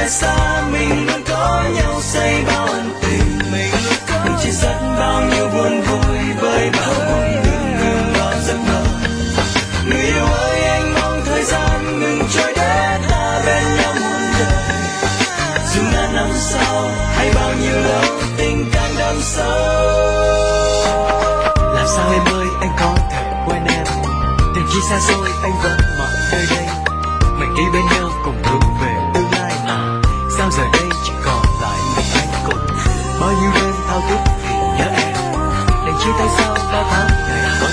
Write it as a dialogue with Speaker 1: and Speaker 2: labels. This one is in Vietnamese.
Speaker 1: lại xa mình luôn có nhau xây bao ân tình. Mình chia sẻ bao nhiêu buồn vui với bao buồn ngừng vào giấc mơ. Người yêu ơi, anh mong thời gian ngừng trôi để ta bên nhau muôn đời. Dù ngàn năm sau hay bao nhiêu lâu tình càng đậm sâu. Làm sao em ơi, anh có thể quên em? Tình khi xa xôi anh vẫn mãi nơi đây. Mình đi bên nhau cùng hướng về tương lai mà sao giờ đây chỉ còn lại mình anh cùng bao nhiêu đêm thao thức vì nhớ em. Đành chia tay sau bao tháng ngày.